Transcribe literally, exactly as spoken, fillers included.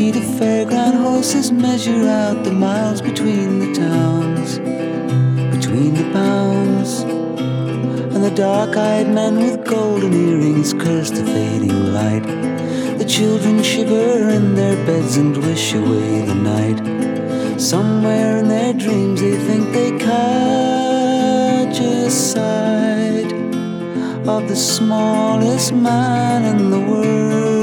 The fairground horses measure out the miles between the towns, between the pounds, and the dark-eyed men with golden earrings curse the fading light. The children shiver in their beds and wish away the night. Somewhere in their dreams they think they catch a sight of the smallest man in the world.